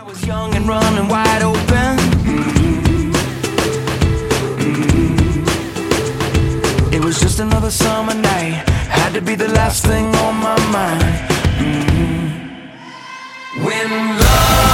I was young and running wide open. It was just another summer night. Had to be the last thing on my mind. When love